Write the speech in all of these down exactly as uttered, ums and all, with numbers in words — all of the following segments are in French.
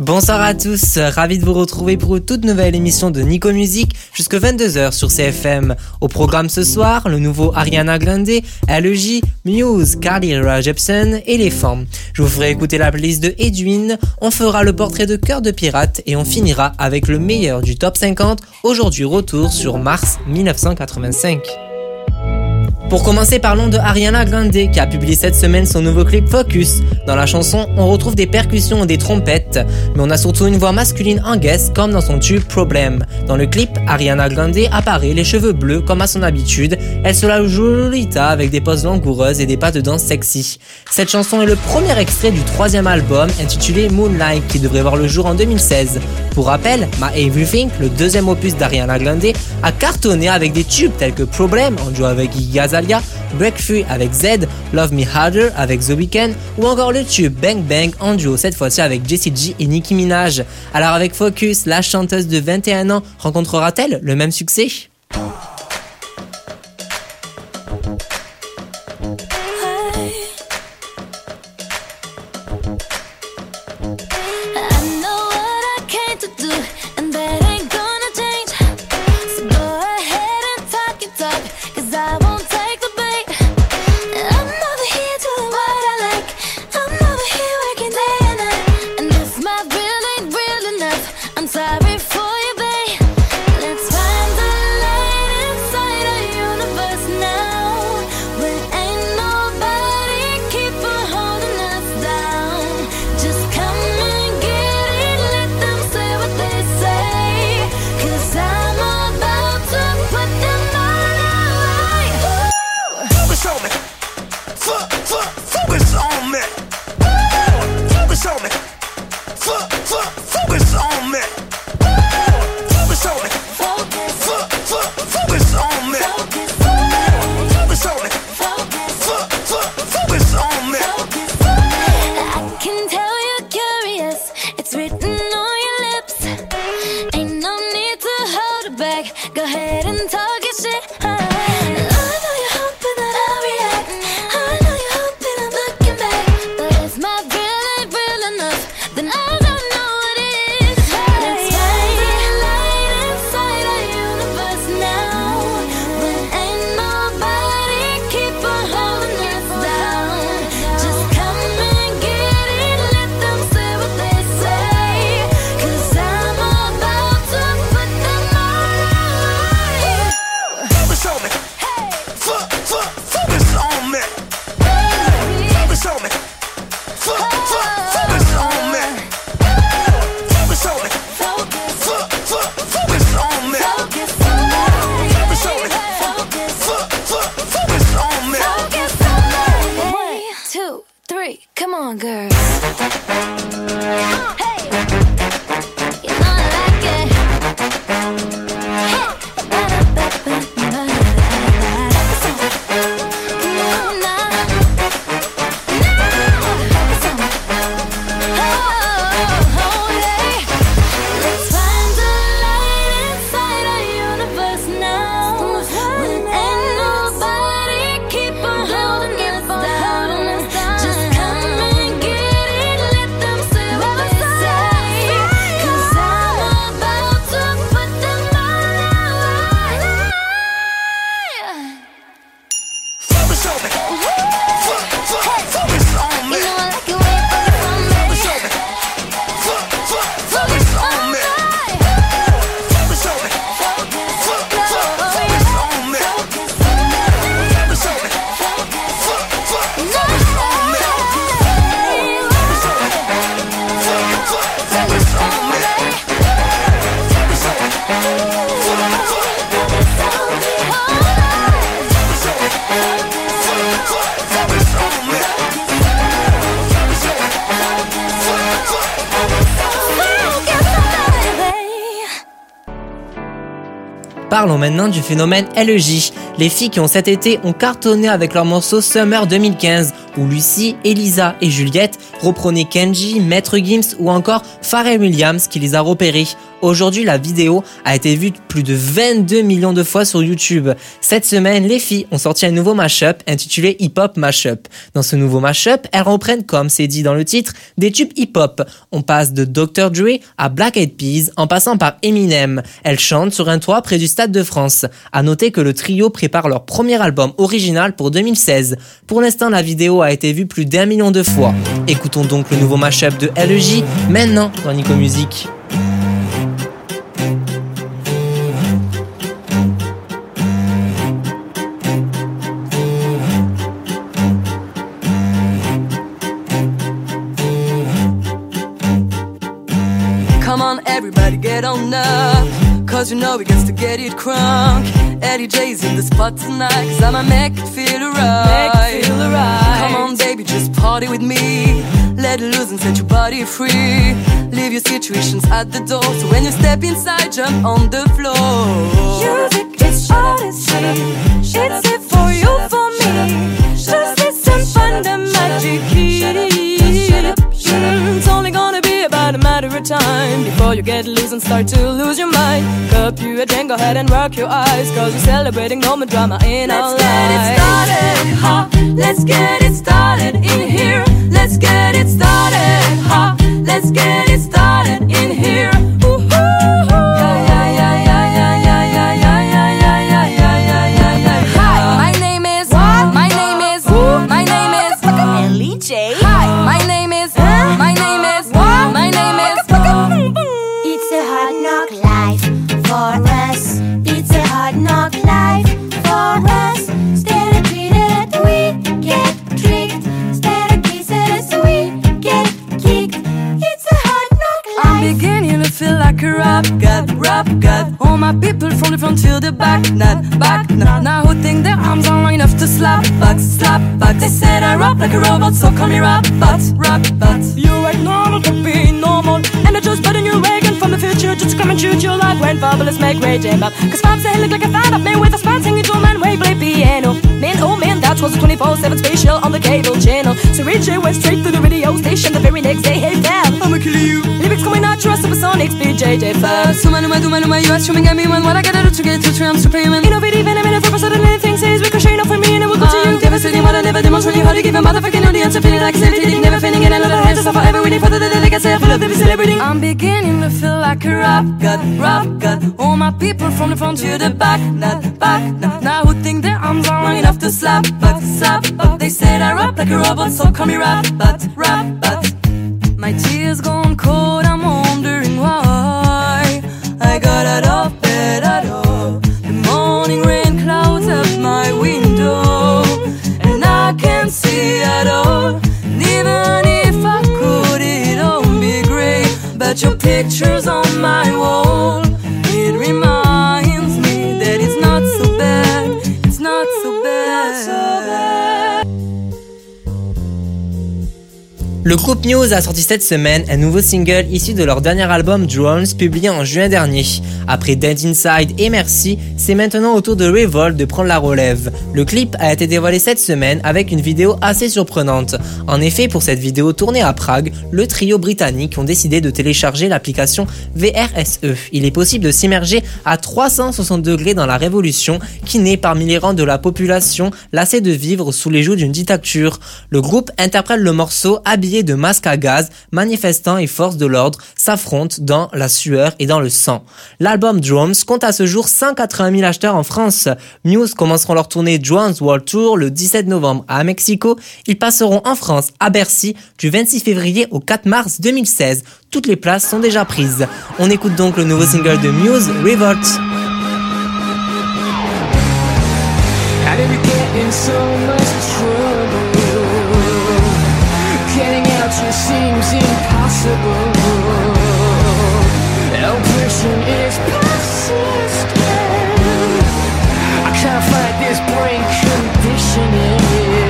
Bonsoir à tous, ravi de vous retrouver pour une toute nouvelle émission de Nico Musique jusqu'à vingt-deux heures sur C F M. Au programme ce soir, le nouveau Ariana Grande, L E J, Muse, Carly Rae Jepsen et Les Femmes. Je vous ferai écouter la playlist de Edwin, on fera le portrait de Cœur de Pirate et on finira avec le meilleur du top cinquante, aujourd'hui retour sur mars dix-neuf cent quatre-vingt-cinq. Pour commencer, parlons de Ariana Grande qui a publié cette semaine son nouveau clip Focus. Dans la chanson, on retrouve des percussions et des trompettes, mais on a surtout une voix masculine en guest comme dans son tube Problem. Dans le clip, Ariana Grande apparaît les cheveux bleus comme à son habitude. Elle se la joue Lolita avec des poses langoureuses et des pas de danse sexy. Cette chanson est le premier extrait du troisième album intitulé Moonlight qui devrait voir le jour en deux mille seize. Pour rappel, My Everything, le deuxième opus d'Ariana Grande, a cartonné avec des tubes tels que Problem en duo avec Iggy Azalea, Break Free avec Z, Love Me Harder avec The Weeknd ou encore le tube Bang Bang en duo cette fois-ci avec Jessie J et Nicki Minaj. Alors avec Focus, la chanteuse de vingt et un ans rencontrera-t-elle le même succès ? Parlons maintenant du phénomène L E J. Les filles qui ont cet été ont cartonné avec leur morceau Summer deux mille quinze, où Lucie, Elisa et Juliette reprenaient Kenji, Maître Gims ou encore Pharrell Williams qui les a repérés. Aujourd'hui, la vidéo a été vue plus de vingt-deux millions de fois sur YouTube. Cette semaine, les filles ont sorti un nouveau mashup intitulé Hip Hop Mashup. Dans ce nouveau mashup, elles reprennent, comme c'est dit dans le titre, des tubes hip-hop. On passe de docteur Dre à Black Eyed Peas en passant par Eminem. Elles chantent sur un toit près du Stade de France. À noter que le trio prépare leur premier album original pour deux mille seize. Pour l'instant, la vidéo a été vue plus d'un million de fois. Écoutons donc le nouveau mashup de L E J maintenant dans Nico Music. Come on, everybody, get on up, cause you know we got to get it crunk. Eddie J's in the spot tonight, cause I'ma make it feel right. Make it feel right. Come on, baby, just party with me. Let it loose and set your body free. Leave your situations at the door, so when you step inside, jump on the floor. Music is odyssey, it's it for you, for me. Just listen, find the magic key. It's only gonna be about a matter of time before you get loose and start to lose your mind. Cup you a drink, go ahead and rock your eyes, cause we're celebrating no more drama in our lives. Let's get it started, ha. Let's get it started in here. Let's get it started, ha. Let's get it started in here. Ooh, ooh, ooh. Yeah, yeah, yeah, yeah, yeah, yeah, yeah, yeah, yeah, yeah, yeah, yeah, yeah, yeah. Hi, my name is. What? My name is. Who? My name is. L E J. Hi, my name is. Huh? My name is. What? My name is. It's a hard knock life for us. It's a hard knock life for us. Instead of treated, we get tricked. Instead of kisses, we get kicked. It's a hard knock I'm life. beginning to feel like a rap god, rap god. All my people from the front to the back, not back, not. Now who think their arms are long enough to slap back, slap back. They said I rap like a robot, so call me rap bot, rap bot. You act normal to be normal, and I just put a new Reagan from the future just to come and shoot you like when fabulous make rage and bop. Cause Bob's a look like a fat up man with a spot singing to a man way play piano. Man, oh man, that was a twenty-four seven spatial on the cable channel. So Rich went straight to the radio station the very next day. Hey fam, I'ma kill you. lyrics coming out your supersonics, B J J fam. Suma numa duma numa, you are streaming at me when what I gotta do to get to three, I'm superhuman. Innovative and I'm in a purpose of anything says ricochet off from me and it will go to you. I'm devastating, what I never demonstrate how to give a motherfucking audience a feeling like celebrating, never failing in another hands to suffer every waiting for the day like I say I feel like they'll be celebrating. I'm beginning to feel like a rap god, rap god. All my people from the front to the back, not back, not. Now who think their arms are long enough to slap back, slap back. They said I rap like a robot, so call me rap bot, rap bot. My tears gone cold, I'm wondering why I got out of bed at all. The morning rain clouds up my window, and I can't see at all. And even if I could, it won't be great. But your picture's on my wall. It reminds me that it's not so bad. It's not so bad. So bad. Le groupe Muse a sorti cette semaine un nouveau single issu de leur dernier album Drones, publié en juin dernier. Après Dead Inside et Merci, c'est maintenant au tour de Revolt de prendre la relève. Le clip a été dévoilé cette semaine avec une vidéo assez surprenante. En effet, pour cette vidéo tournée à Prague, le trio britannique ont décidé de télécharger l'application V R S E. Il est possible de s'immerger à trois cent soixante degrés dans la révolution qui naît parmi les rangs de la population lassée de vivre sous les jougs d'une dictature. Le groupe interprète le morceau habillé de masques à gaz, manifestants et forces de l'ordre s'affrontent dans la sueur et dans le sang. L'album Drums compte à ce jour cent quatre-vingt mille acheteurs en France. Muse commenceront leur tournée Drums World Tour le dix-sept novembre à Mexico. Ils passeront en France à Bercy du vingt-six février au quatre mars deux mille seize. Toutes les places sont déjà prises. On écoute donc le nouveau single de Muse, Revolt. How did we get in so much trouble? Getting out just seems impossible. Oppression is persistent. I can't fight this brain conditioning.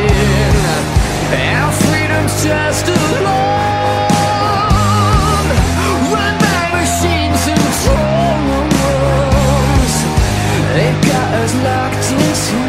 Our freedom's just a lie. Run by machines and drones. They've got us locked into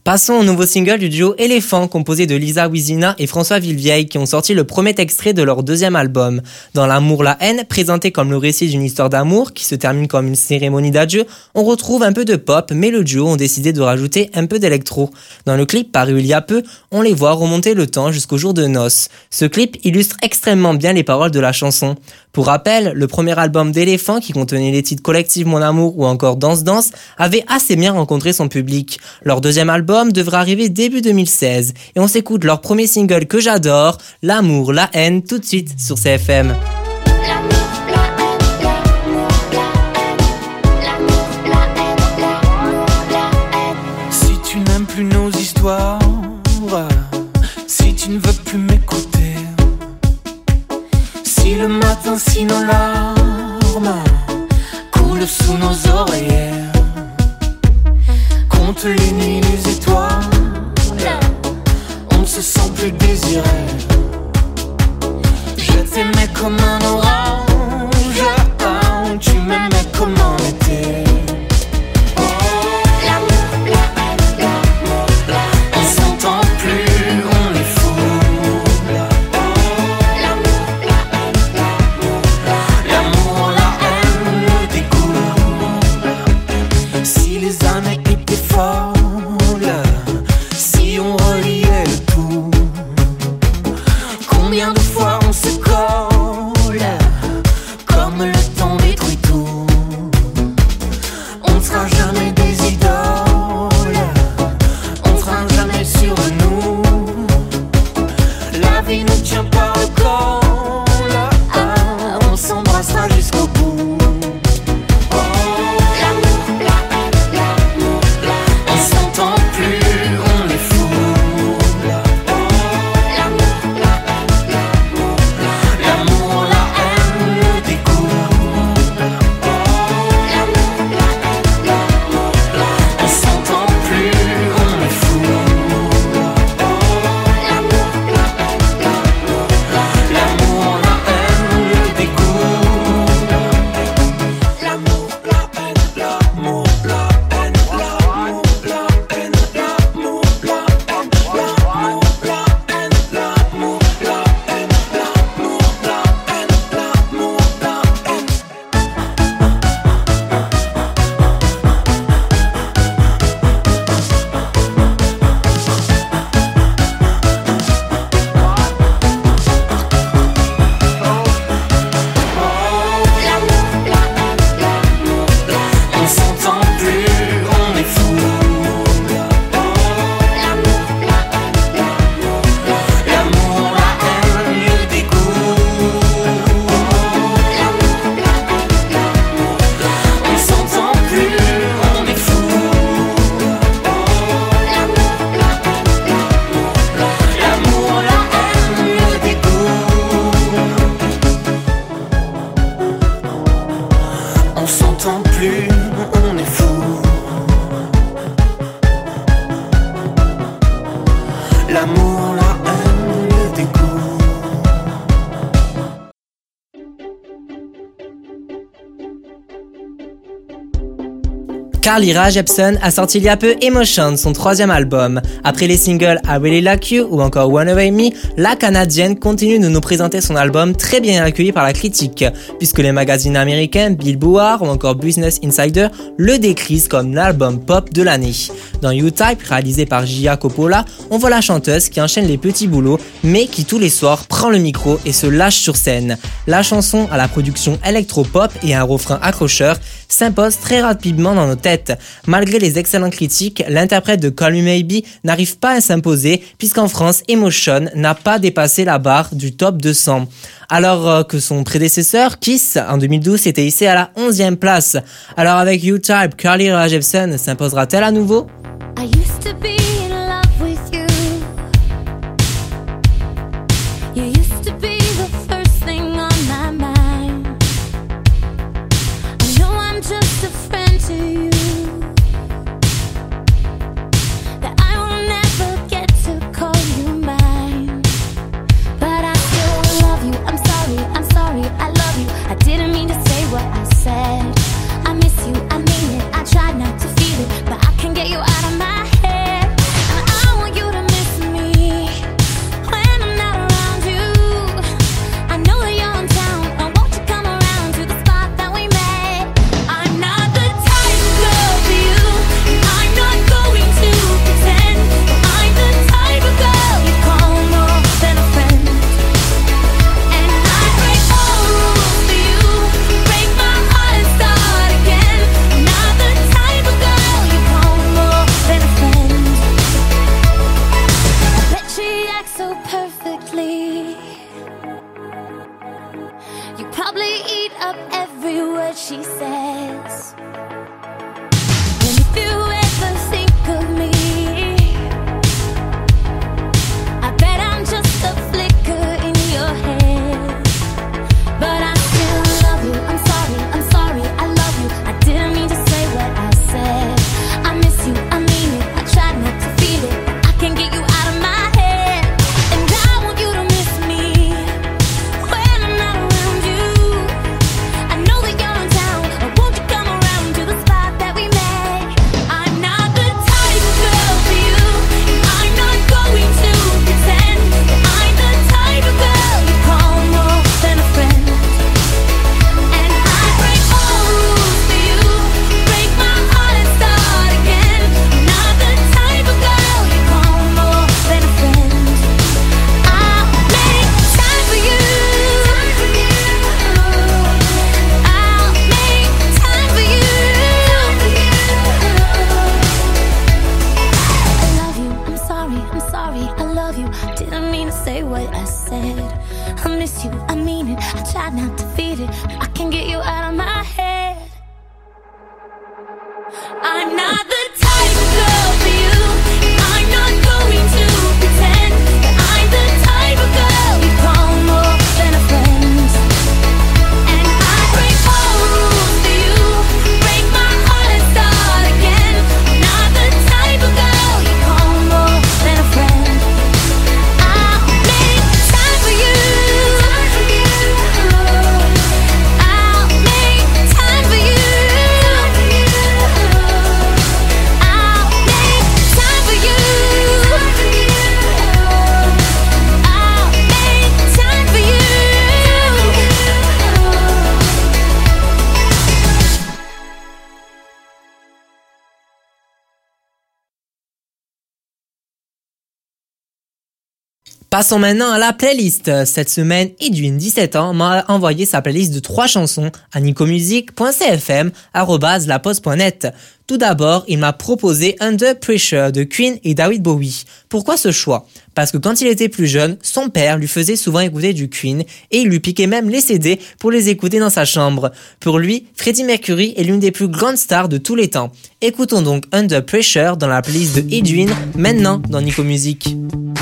Passons au nouveau single du duo Éléphant, composé de Lisa Wizina et François Villevieille, qui ont sorti le premier extrait de leur deuxième album. Dans L'amour, la haine, présenté comme le récit d'une histoire d'amour qui se termine comme une cérémonie d'adieu, on retrouve un peu de pop, mais le duo ont décidé de rajouter un peu d'électro. Dans le clip paru il y a peu, on les voit remonter le temps jusqu'au jour de noces. Ce clip illustre extrêmement bien les paroles de la chanson. Pour rappel, le premier album d'Éléphant, qui contenait les titres Collective Mon Amour ou encore Danse Danse, avait assez bien rencontré son public. Leur deuxième album devrait arriver début deux mille seize, et on s'écoute leur premier single que j'adore, L'amour, la haine, tout de suite sur C F M. Si tu n'aimes plus nos histoires, si tu ne veux plus m'écouter, si le matin, si nos larmes coulent sous nos oreillers, compte les nuits, les étoiles, on ne se sent plus désiré. Je t'aimais comme un orange, ah, tu m'aimais comme un été. Carly Rae Jepsen a sorti il y a peu Emotion, son troisième album. Après les singles I Really Like You ou encore One Away Me, la Canadienne continue de nous présenter son album très bien accueilli par la critique, puisque les magazines américains Billboard ou encore Business Insider le décrivent comme l'album pop de l'année. Dans U-Type, réalisé par Gia Coppola, on voit la chanteuse qui enchaîne les petits boulots, mais qui tous les soirs prend le micro et se lâche sur scène. La chanson à la production électro-pop et un refrain accrocheur s'impose très rapidement dans nos têtes. Malgré les excellentes critiques, l'interprète de Call Me Maybe n'arrive pas à s'imposer puisqu'en France, Emotion n'a pas dépassé la barre du top deux cents. Alors que son prédécesseur, Kiss, en deux mille douze, s'était hissé à la onzième place. Alors avec U-Type, Carly Rae Jepsen s'imposera-t-elle à nouveau? I used to be in love with you. You used to be the first thing on my mind. I know I'm just a friend to you, that I will never get to call you mine. But I still love you, I'm sorry, I'm sorry, I love you. I didn't mean to say what I said. I miss you, I mean it, I tried not to feel it, but I can't get you out of my head. I'm sorry, I love you. Didn't mean to say what I said. I miss you, I mean it. I tried not to feel it. I can't get you out of my head. I'm not the type of girl for you. I'm not going to pretend that I'm the type of girl you call more than a friend. And I break all rules for you, break my heart and start again. I'm not the type of girl you call more than a friend. I'll make time for you. I'll make time for you. Passons maintenant à la playlist. Cette semaine, Edwin, dix-sept ans, m'a envoyé sa playlist de trois chansons à nicomusic point c f m arobase la poste point net. Tout d'abord, il m'a proposé Under Pressure de Queen et David Bowie. Pourquoi ce choix ? Parce que quand il était plus jeune, son père lui faisait souvent écouter du Queen et il lui piquait même les C D pour les écouter dans sa chambre. Pour lui, Freddie Mercury est l'une des plus grandes stars de tous les temps. Écoutons donc Under Pressure dans la playlist de Edwin, maintenant dans Nico Music.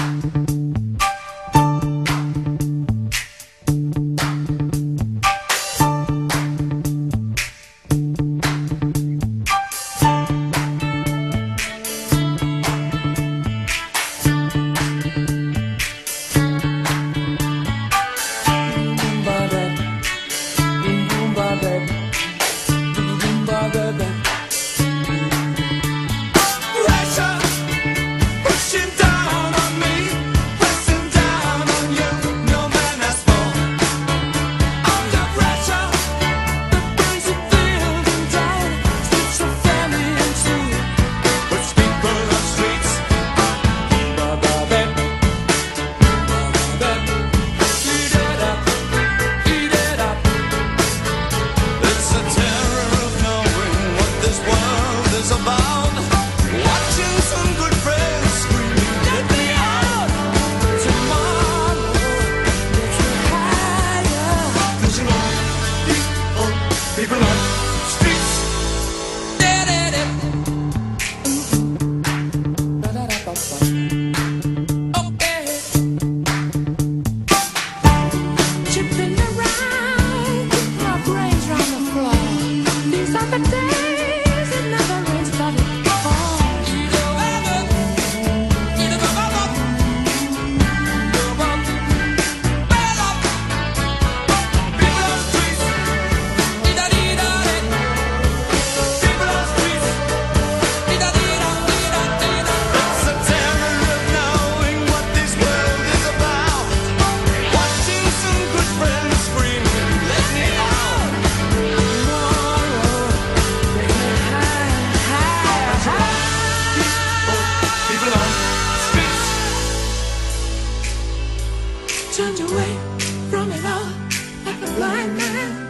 Turned away from it all like a blind man.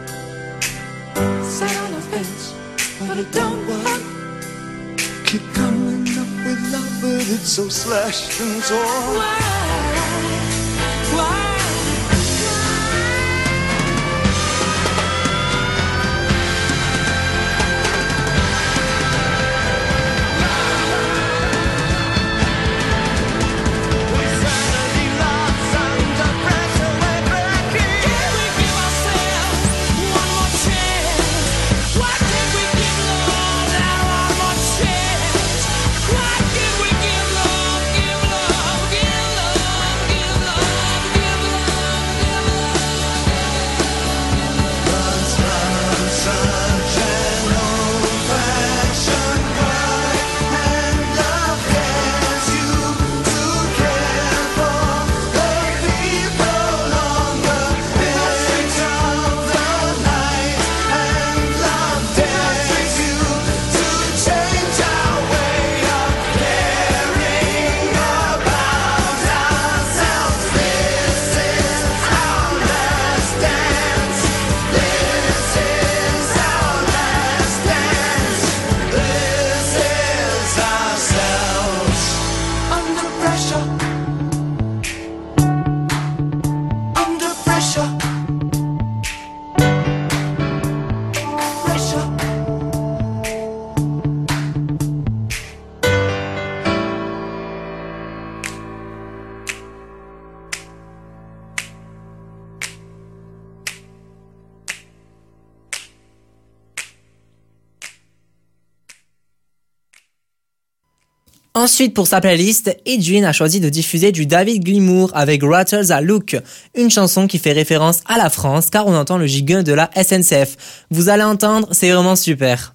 Sat on a fence, but it don't work. Keep coming up with love, but it's so slashed and torn. Why? Why? Why can't we give love, give love, give love? Ensuite, pour sa playlist, Edwin a choisi de diffuser du David Gilmour avec Rattles à Look, une chanson qui fait référence à la France car on entend le giga de la S N C F. Vous allez entendre, c'est vraiment super.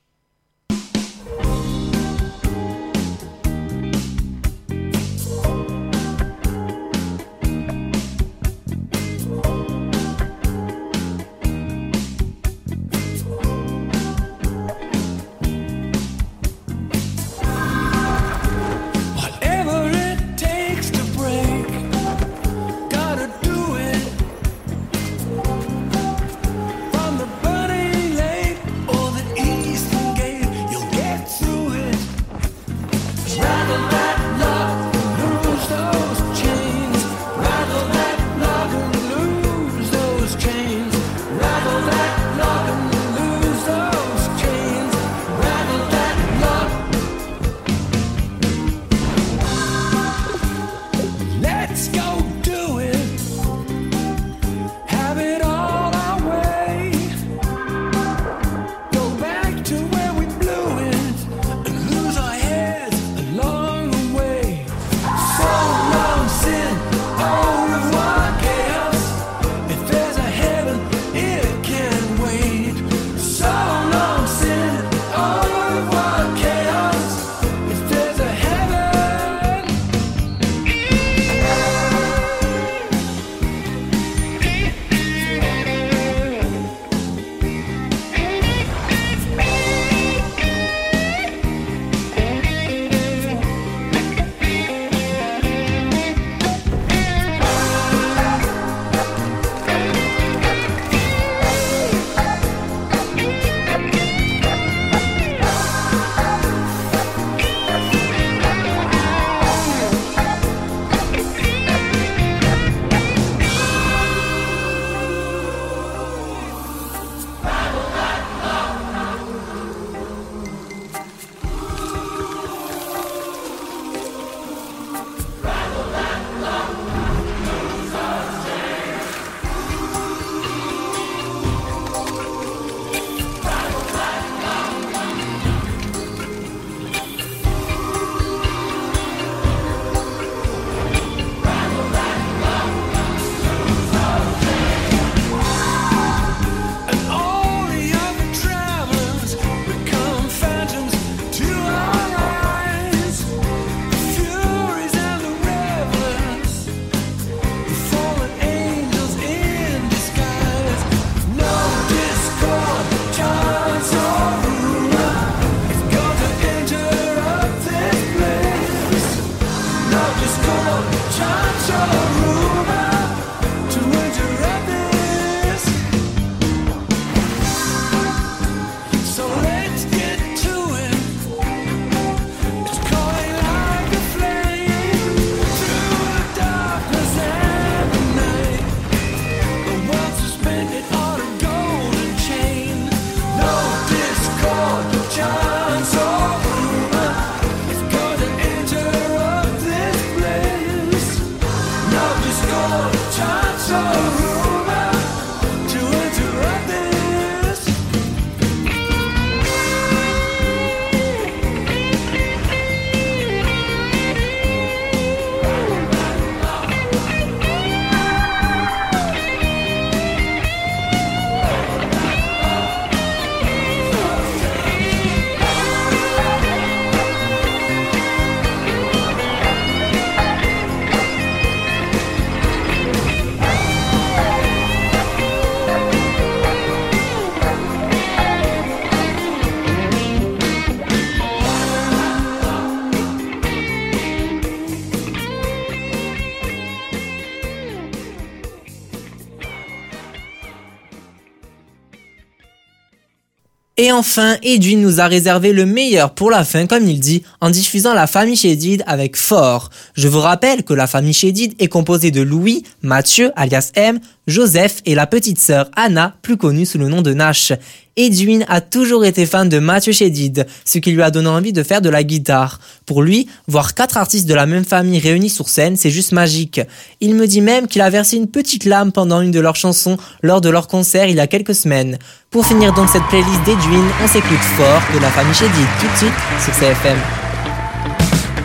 Et enfin, Edwin nous a réservé le meilleur pour la fin, comme il dit, en diffusant la famille Chédid avec Fort. Je vous rappelle que la famille Chédid est composée de Louis, Mathieu, alias M, Joseph et la petite sœur Anna, plus connue sous le nom de Nash. Edwin a toujours été fan de Mathieu Chédid, ce qui lui a donné envie de faire de la guitare. Pour lui, voir quatre artistes de la même famille réunis sur scène, c'est juste magique. Il me dit même qu'il a versé une petite larme pendant une de leurs chansons lors de leur concert il y a quelques semaines. Pour finir donc cette playlist d'Edwin, on s'écoute Fort de la famille Chédid tout de suite sur C F M.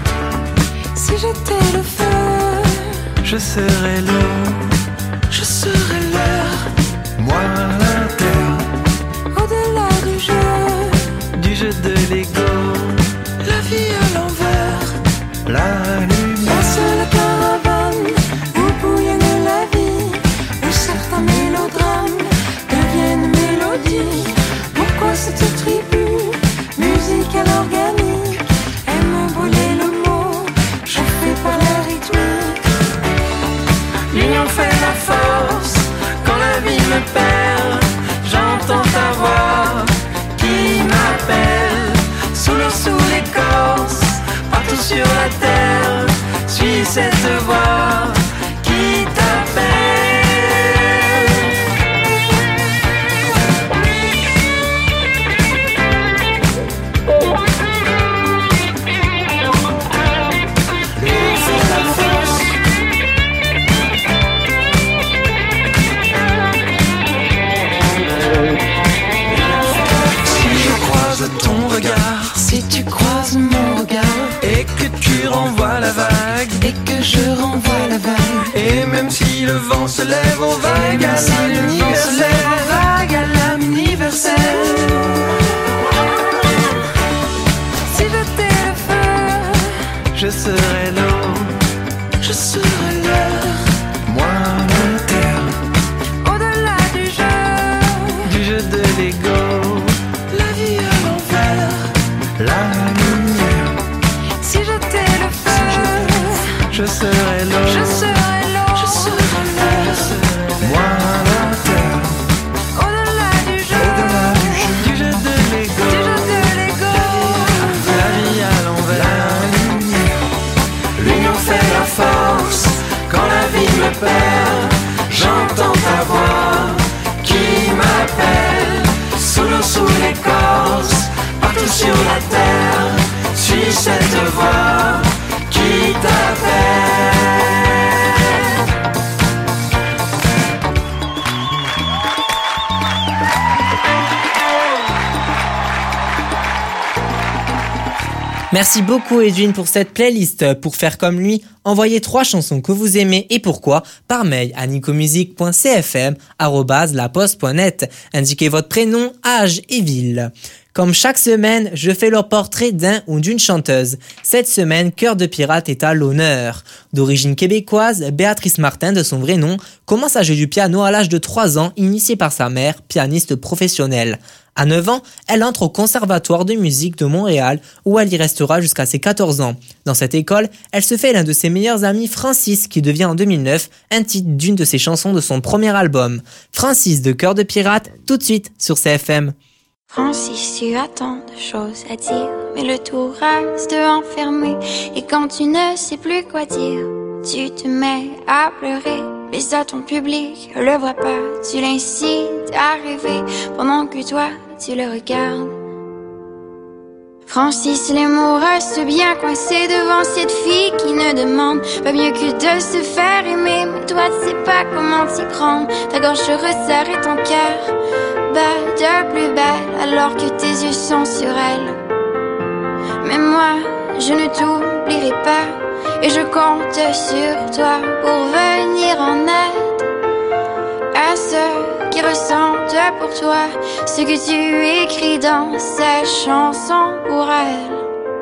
Si j'étais le feu, je serai l'eau, je serai l'air, moi la terre, au-delà du jeu, du jeu de l'ego, la vie à l'envers, la lumière. passe la caravane, vous bouillonnez la vie, où certains mélodrames deviennent mélodies. Pourquoi cette tribu musicale organique aime brûler le mot, chauffé par la rythmique? L'union fait la force, quand la vie me perd, j'entends ta voix qui m'appelle, sous l'eau, sous l'écorce, partout sur la terre, suis cette voix qui t'appelle. Ton regard, Si tu croises mon regard et que tu renvoies la vague, et que je renvoie la vague, et même si le vent se lève aux vagues, à si le vent se lève aux vagues à l'âme universelle. Si j'étais le feu, je serai l'eau, je serai l'air, moi la terre, au-delà du jeu, du jeu de l'ego, la vie à l'envers, la lumière. si j'étais le feu, Je serai l'eau, je serais l'eau, je serai l'air, moi la terre, au-delà du jeu, au-delà du jeu, du jeu de l'ego, du jeu de l'ego. la vie à l'envers, la lumière. L'union fait la force, quand la vie me perd, j'entends ta voix qui m'appelle, sous l'eau, sous l'écorce, partout sur la terre, suis cette voix qui t'appelle. Merci beaucoup Edwin pour cette playlist. Pour faire comme lui, envoyez trois chansons que vous aimez et pourquoi par mail à nicomusic point c f m arobase la poste point net. Indiquez votre prénom, âge et ville. Comme chaque semaine, je fais le portrait d'un ou d'une chanteuse. Cette semaine, Cœur de Pirate est à l'honneur. D'origine québécoise, Béatrice Martin, de son vrai nom, commence à jouer du piano à l'âge de trois ans, initiée par sa mère, pianiste professionnelle. À neuf ans, elle entre au Conservatoire de musique de Montréal, où elle y restera jusqu'à ses quatorze ans. Dans cette école, elle se fait l'un de ses meilleurs amis, Francis, qui devient en deux mille neuf un titre d'une de ses chansons de son premier album. Francis de Cœur de Pirate, tout de suite sur C F M. Francis, tu as tant de choses à dire, mais le tout reste enfermé. Et quand tu ne sais plus quoi dire, tu te mets à pleurer. Mais ça, ton public le voit pas, tu l'incites à rêver, pendant que toi, tu le regardes. Francis, les mots restent bien coincés devant cette fille qui ne demande pas mieux que de se faire aimer. Mais toi, tu sais pas comment t'y prendre, ta gorge se resserre et ton cœur bat de plus belle alors que tes yeux sont sur elle. Mais moi, je ne t'oublierai pas et je compte sur toi pour venir en aide à ceux qui ressentent pour toi ce que tu écris dans ces chansons pour elle.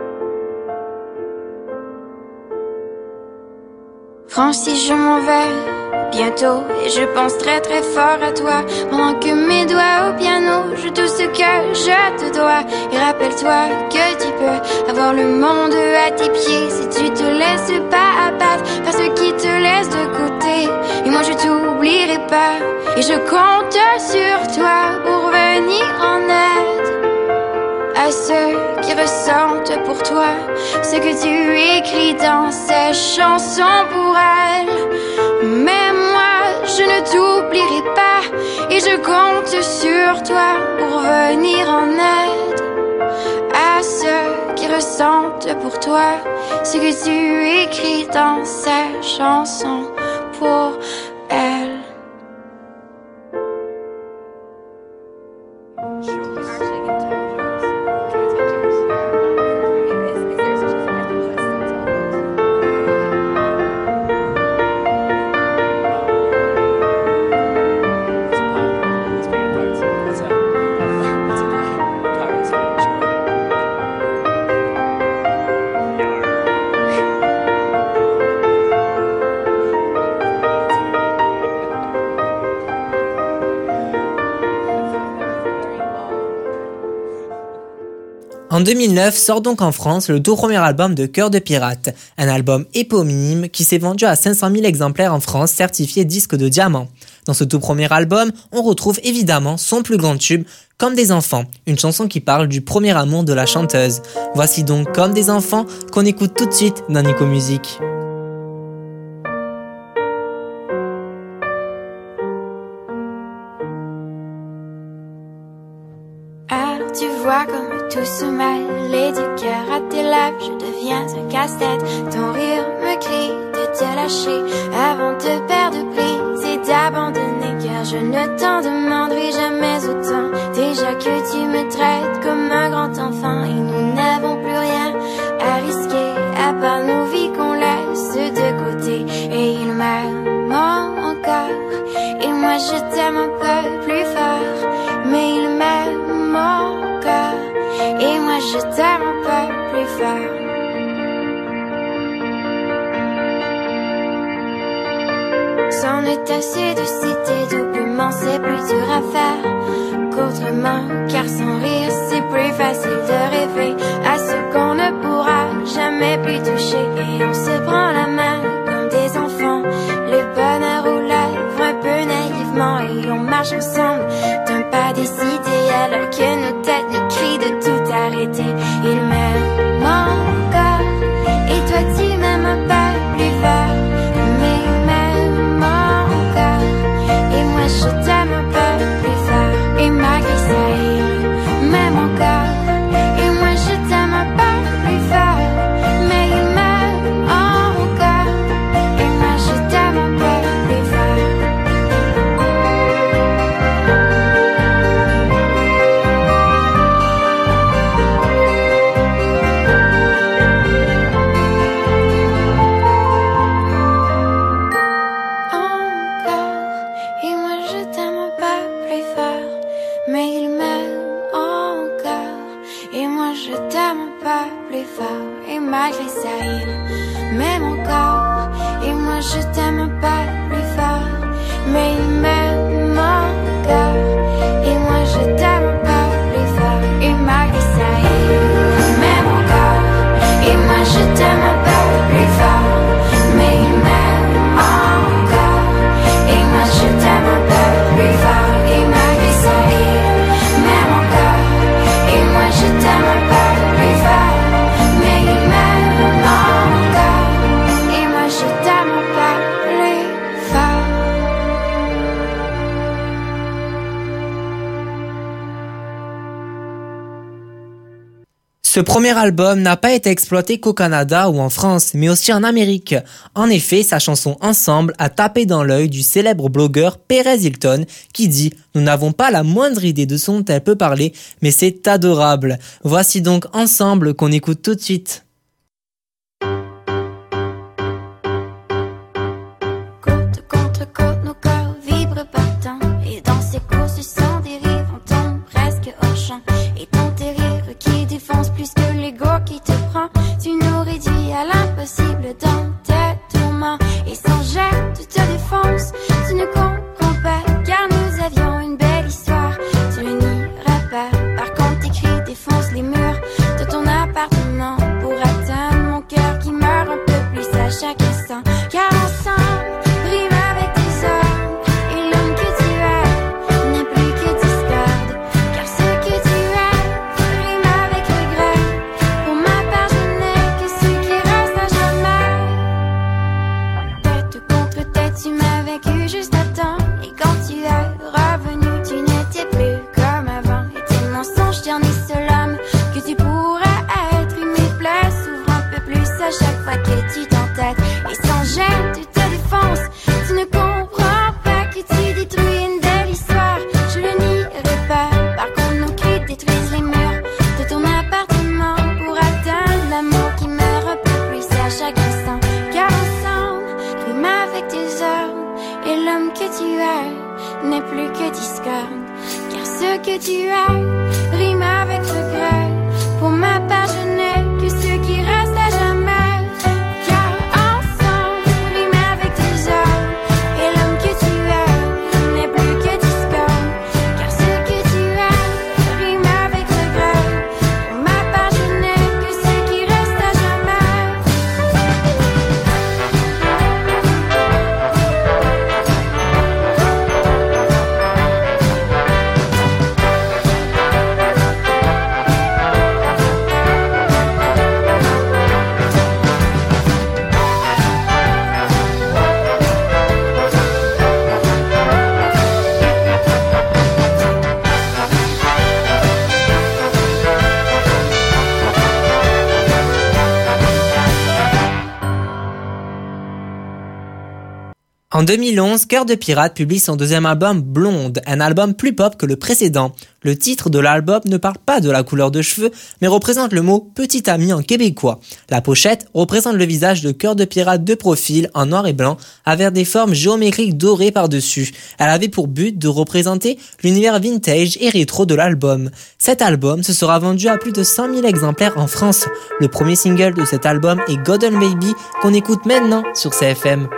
Francis, je m'en vais bientôt et je pense très très fort à toi, pendant que mes doigts au piano jouent tout ce que je te dois. Et rappelle-toi que tu peux avoir le monde à tes pieds si tu te laisses pas abattre par ceux qui te laissent de côté. Et moi je t'oublierai pas et je compte sur toi pour venir en aide à ceux qui ressentent pour toi ce que tu écris dans ces chansons pour elle. Mais moi, je ne t'oublierai pas et je compte sur toi pour venir en aide à ceux qui ressentent pour toi ce que tu écris dans ces chansons pour elle. En deux mille neuf sort donc en France le tout premier album de Cœur de Pirate, un album éponyme qui s'est vendu à cinq cent mille exemplaires en France, certifié disque de diamant. Dans ce tout premier album, on retrouve évidemment son plus grand tube, Comme des enfants, une chanson qui parle du premier amour de la chanteuse. Voici donc Comme des enfants qu'on écoute tout de suite dans Nico Musique. Alors tu vois comme tout se mêle et du cœur à tes lèvres, je deviens un casse-tête. Ton rire me crie de te lâcher avant de perdre prise et d'abandonner, car je ne t'en demanderai jamais autant. Déjà que tu me traites comme un grand enfant et nous n'avons plus rien à risquer à part nos vies qu'on laisse de côté. Et il m'aime encore et moi je t'aime un peu plus fort, mais il m'aime encore et moi je t'aime un peu plus fort. C'en est assez de citer doublement, c'est plus dur à faire qu'autrement, car sans rire c'est plus facile de rêver à ce qu'on ne pourra jamais plus toucher. Et on se prend la main comme des enfants, le bonheur aux lèvres un peu naïvement, et on marche ensemble d'un pas décidé alors que nos têtes nous crient de tout arrêter. Il m'aime encore et toi tu m'aimes un peu plus fort, mais il m'aime encore et moi je t'aime un peu plus fort. Et malgré ça il m'aime encore et moi je t'aime un peu plus fort, mais il m'aime encore et moi je t'aime un peu plus fort. Malgré ça, il m'aime encore et moi je t'aime un peu plus fort, mais il m'aime encore et moi je t'aime un peu plus fort. Et malgré ça, il m'aime encore et moi je t'aime un peu plus fort, mais il m'aime encore et moi je t'aime un peu plus fort. Et malgré ça, il m'aime encore et moi je t'aime un peu plus fort. Ce premier album n'a pas été exploité qu'au Canada ou en France, mais aussi en Amérique. En effet, sa chanson Ensemble a tapé dans l'œil du célèbre blogueur Perez Hilton qui dit « Nous n'avons pas la moindre idée de ce dont elle peut parler, mais c'est adorable ». Voici donc Ensemble qu'on écoute tout de suite. Côte contre côte, nos corps vibrent partant, et dans ces courses sans dérive, on tombe presque hors champ. Et ton terrier qui défonce plus que l'ego qui te prend, tu nous réduis à l'impossible dans tes tourments. Et sans gêne, tu te défonces, tu ne comprends pas, car nous avions une belle histoire, tu ne nieras pas. Par contre tes cris défoncent les murs de ton appartement pour atteindre mon cœur qui meurt un peu plus à chaque instant. Car ensemble, rime avec tes hommes, et l'homme que tu es n'est plus que discorde, car ce que tu es rime avec regret. Pour ma part je n'ai que ce qui reste à jamais. Tête contre tête tu m'as vaincu juste à temps, et quand tu es revenu tu n'étais plus comme avant. Et tes mensonges ternissent l'homme que tu pourrais être, et mes plaies s'ouvrent un peu plus à chaque fois que tu t'entêtes. Et sans gêne tu te défonces, tu ne comprends pas que tu détruis une belle histoire, je le nierai pas. Par contre nos cris détruisent les murs de ton appartement pour atteindre l'amour qui meurt un peu plus à chaque instant. Car ensemble, rime avec tes ordres, et l'homme que tu es n'est plus que discorde, car ce que tu es rime avec regret. Pour ma part je n'ai que ce qui reste à jamais. Car ensemble, rime avec tes ordres, et l'homme que tu es n'est plus que discorde, car ce que tu es rime avec regret. Pour ma part En deux mille onze, Cœur de Pirate publie son deuxième album Blonde, un album plus pop que le précédent. Le titre de l'album ne parle pas de la couleur de cheveux, mais représente le mot petit ami en québécois. La pochette représente le visage de Cœur de Pirate de profil en noir et blanc, avec des formes géométriques dorées par-dessus. Elle avait pour but de représenter l'univers vintage et rétro de l'album. Cet album se sera vendu à plus de cent mille exemplaires en France. Le premier single de cet album est Golden Baby, qu'on écoute maintenant sur C F M.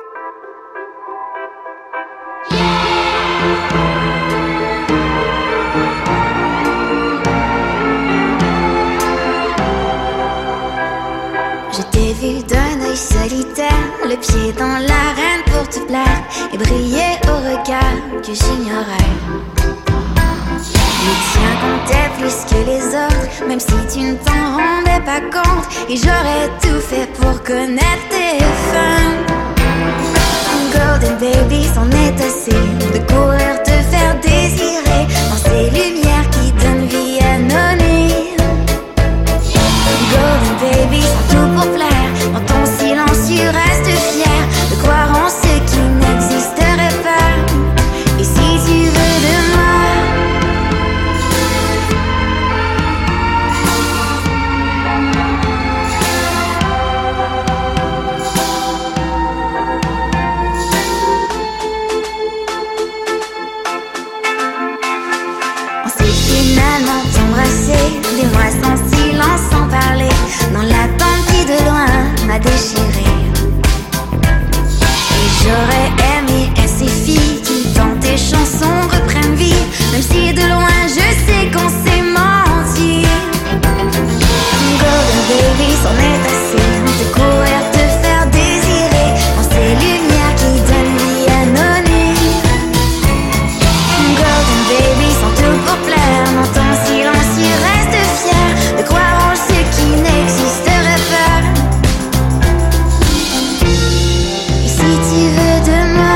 Je t'ai vu d'un œil solitaire, le pied dans l'arène pour te plaire et briller au regard que j'ignorais. Les tiens comptaient plus que les autres, même si tu ne t'en rendais pas compte, et j'aurais tout fait pour connaître tes fins. Golden baby, c'en est assez de courir te faire désirer dans ces lumières qui donnent vie à nos nuits. Golden baby, c'est tout pour plaire. Dans ton silence, tu restes fier de croire en ce qui n'existerait pas. Et si tu veux de moi, on s'est finalement embrassé, des mois sans silence, sans parler, dans l'attente qui de loin m'a déchiré. Et j'aurais aimé que ces filles qui dans tes chansons reprennent vie, même si de loin je sais qu'on s'est menti. Golden baby, c'en est assez de courir te faire désirer dans ces lumières qui donnent vie à nos nuits. Golden baby, sans tout pour plaire, dans ton silence tu restes fier de croire en ce qui n'existerait pas. Et si tu veux de moi,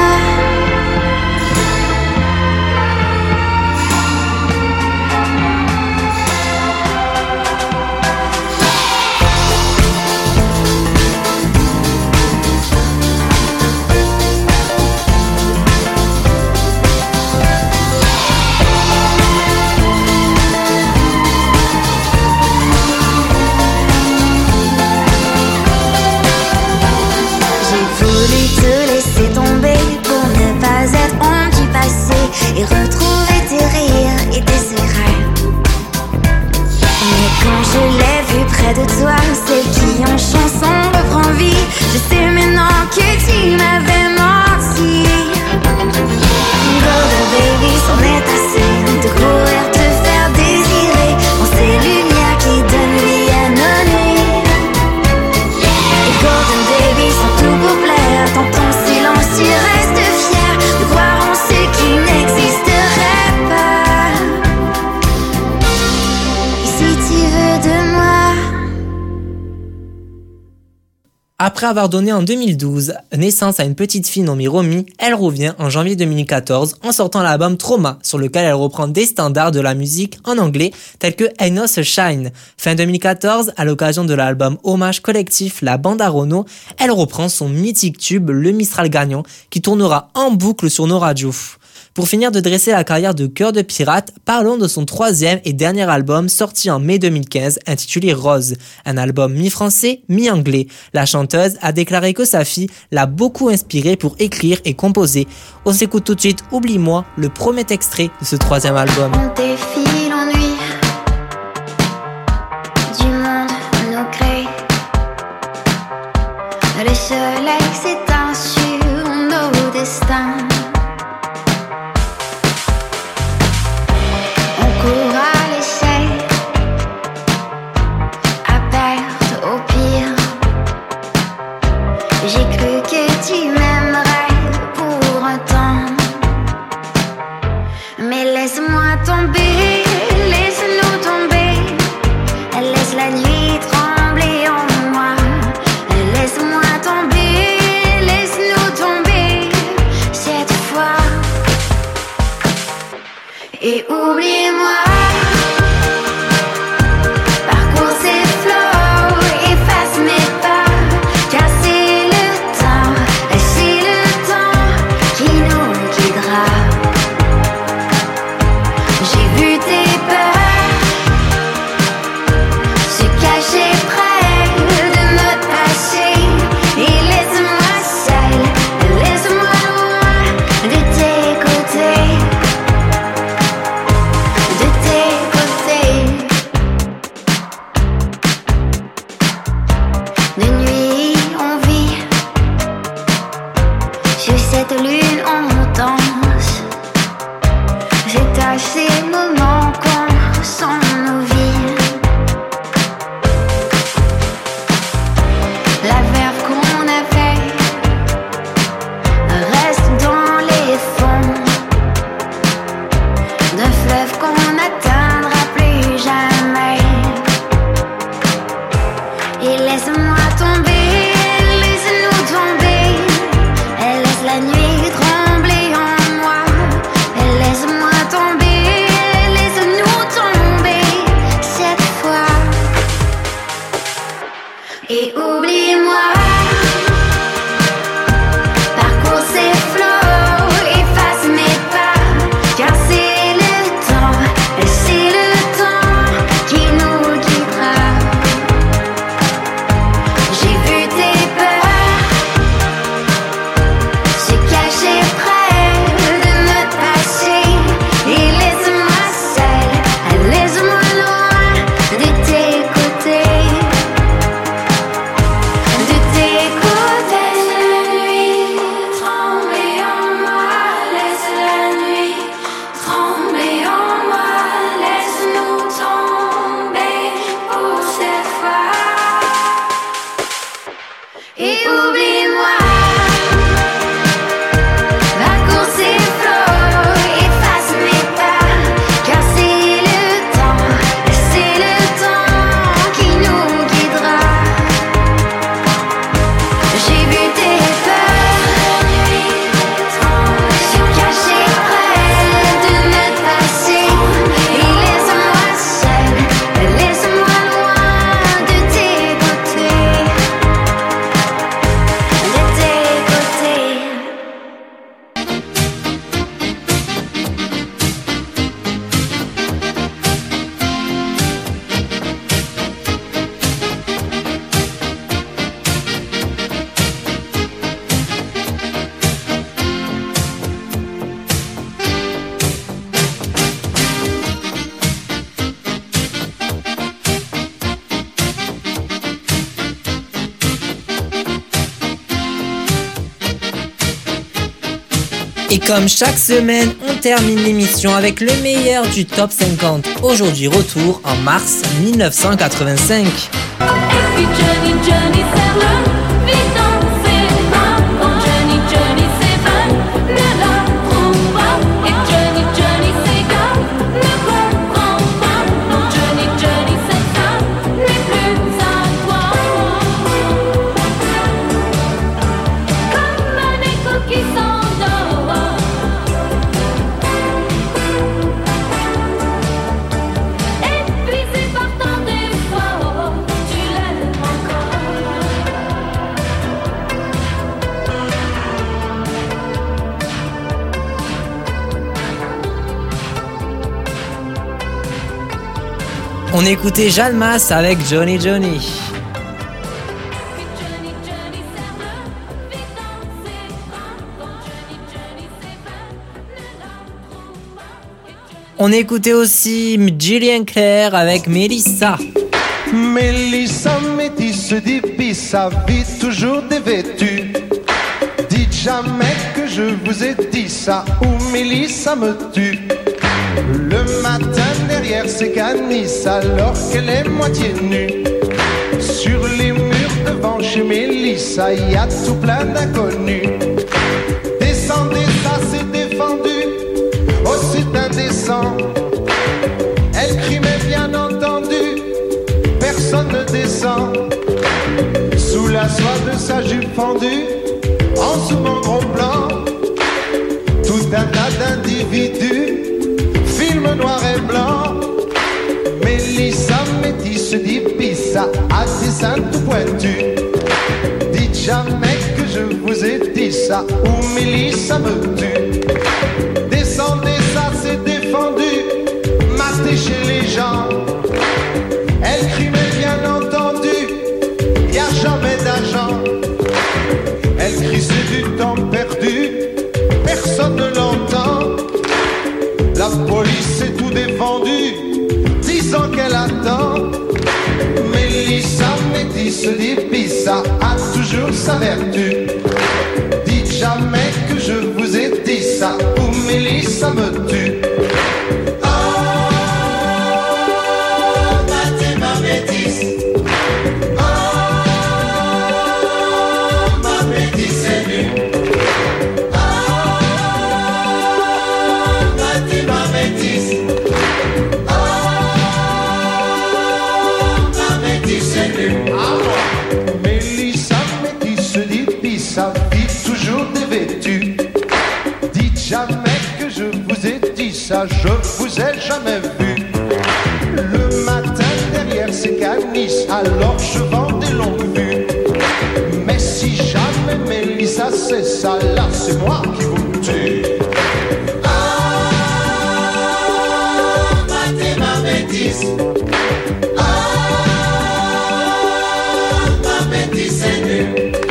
et retrouver tes rires et tes secrets. Mais quand je l'ai vu près de toi, celle qui en chanson reprend vie, je sais maintenant que tu m'avais menti. Golden baby, c'en est assez de courir te faire désirer dans ces lumières qui donnent vie à nos nuits. Et Golden baby, sans tout pour plaire, dans ton silence tu restes fier de croire en ce qui n'existerait pas. Et si tu veux de moi. Après avoir donné en deux mille douze naissance à une petite fille nommée Romy, elle revient en janvier deux mille quatorze en sortant l'album Trauma, sur lequel elle reprend des standards de la musique en anglais tels que I Know Shine. Fin deux mille quatorze, à l'occasion de l'album hommage collectif La Bande à Renault, elle reprend son mythique tube Le Mistral Gagnant qui tournera en boucle sur nos radios. Pour finir de dresser la carrière de Cœur de Pirate, parlons de son troisième et dernier album sorti en mai deux mille quinze intitulé Rose, un album mi-français, mi-anglais. La chanteuse a déclaré que sa fille l'a beaucoup inspirée pour écrire et composer. On s'écoute tout de suite Oublie-moi, le premier extrait de ce troisième album. On défie l'ennui du monde nous crée. Le soleil s'éteint sur nos destins. On court à l'échec, à perte au pire. J'ai cru que tu m'aimerais pour un temps, mais laisse-moi tomber, laisse-nous tomber. Laisse la nuit trembler en moi. Laisse-moi tomber, laisse-nous tomber cette fois. Et oublie-moi. Parcours ces flots, efface mes pas. Casser le temps, lâcher le temps. cette lune on danse. J'étage ces moments qu'on ressent nos vies. La verve qu'on avait reste dans les fonds d'un fleuve qu'on n'atteindra plus jamais. Et laisse-moi tomber, laisse-nous tomber. Elle laisse la nuit trembler en moi. Elle laisse-moi tomber, laisse-nous tomber cette fois. Et oublie-moi. Parcours ces flots, efface mes pas. Car c'est le temps, c'est le temps qui nous quittera. J'ai vu tes peurs se cacher près de notre passé. Et laisse-moi seule, laisse-moi loin de tes côtés. De tes côtés. Laisse la nuit trembler en moi. Laisse la nuit trembler en moi. Laisse-nous tomber pour cette fois. Et oublie-moi. Parcours ces flots, efface mes pas. Car c'est le temps, c'est le temps qui nous guidera. J'ai vu tes peurs se cacher près de notre passé. Et laisse-moi seule, laisse-moi loin de tes côtés. De tes côtés. Et comme chaque semaine, on termine l'émission avec le meilleur du top cinquante. Aujourd'hui, retour en mars mille neuf cent quatre-vingt-cinq. Et puis Johnny, Johnny, c'est le vivant, c'est pas bon. Johnny, Johnny, c'est bon, ne la trouve pas. Et Johnny, Johnny, c'est gars, ne comprend pas. Non, Johnny, Johnny, c'est ça, n'est plus à toi. Comme un écho qui s'endort. Épuisé par tant d'efforts, tu l'aimes encore. On écoutait Jalmas avec Johnny Johnny. Johnny, Johnny, c'est le vivant, c'est pas bon. Johnny, Johnny, c'est bon, ne la trouve pas. On écoutait aussi Gillian Clare avec Melissa. Mélissa métisse dit Pissa, vit toujours dévêtue. Dites jamais que je vous ai dit ça, ou Mélissa me tue. Le matin derrière ses canisses, alors qu'elle est moitié nue. Sur les murs devant chez Mélissa, y a tout plein d'inconnus. Descendez, ça c'est défendu, oh c'est indécent. Elle crie mais bien entendu, personne ne descend. Sous la soie de sa jupe fendue, en sous mon gros plan, tout un tas d'individus, film noir et blanc. Mélissa métisse dit Pissa, à des seins tout pointus. Dites jamais que je vous ai dit ça, ou Mélissa me tue. Descendez, ça c'est défendu, matez chez les gens. Elle crie mais bien entendu, y a jamais d'argent. Elle crie c'est du temps perdu, personne ne l'entend. La police est tout défendue, disant qu'elle attend. Mélissa métisse dit Pissa, a toujours sa vertu. Dites jamais que ça je vous ai jamais vu. Le matin derrière ces canisses, alors je vends des longues vues. Mais si jamais Mélissa c'est ça, là c'est moi qui vous tue. Ah, maté ma métisse. Ah, ma métisse est nue.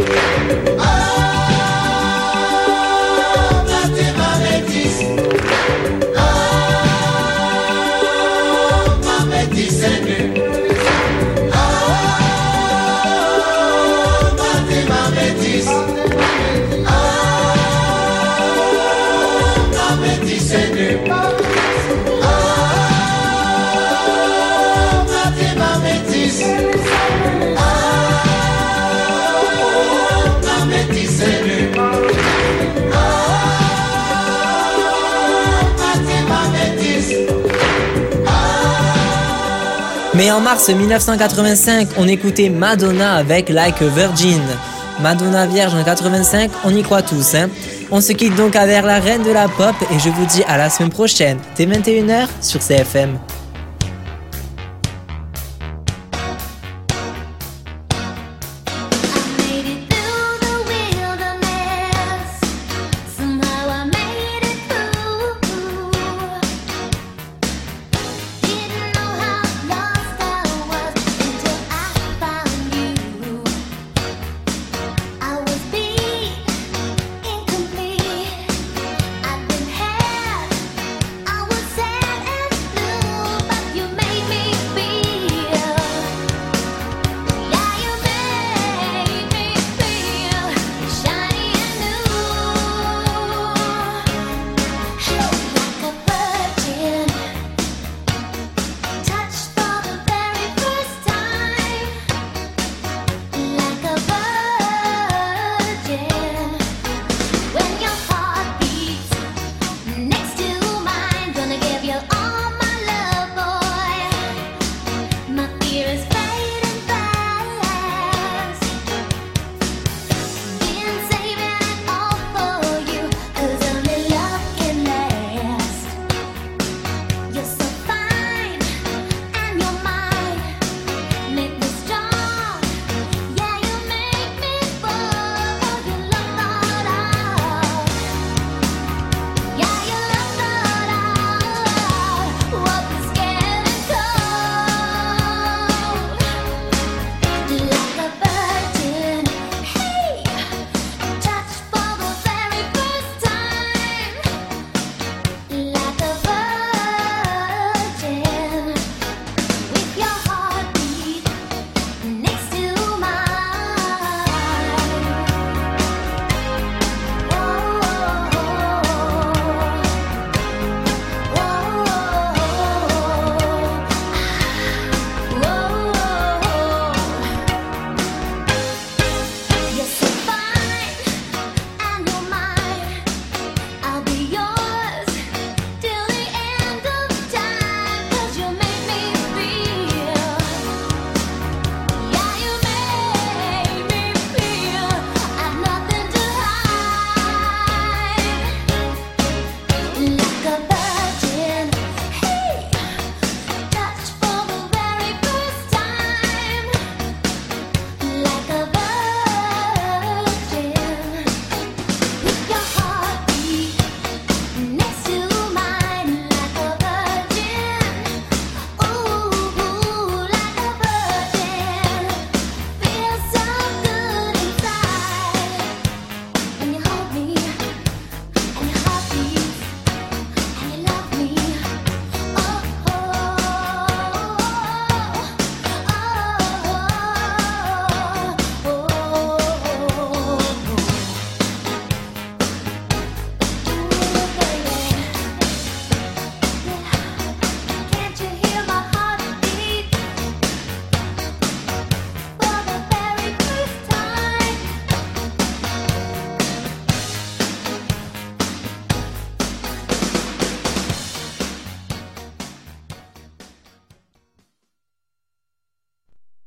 Mais en mars mille neuf cent quatre-vingt-cinq, on écoutait Madonna avec Like a Virgin. Madonna vierge en quatre-vingt-cinq, on y croit tous, hein. On se quitte donc avec la reine de la pop et je vous dis à la semaine prochaine, dès vingt et une heures sur C F M.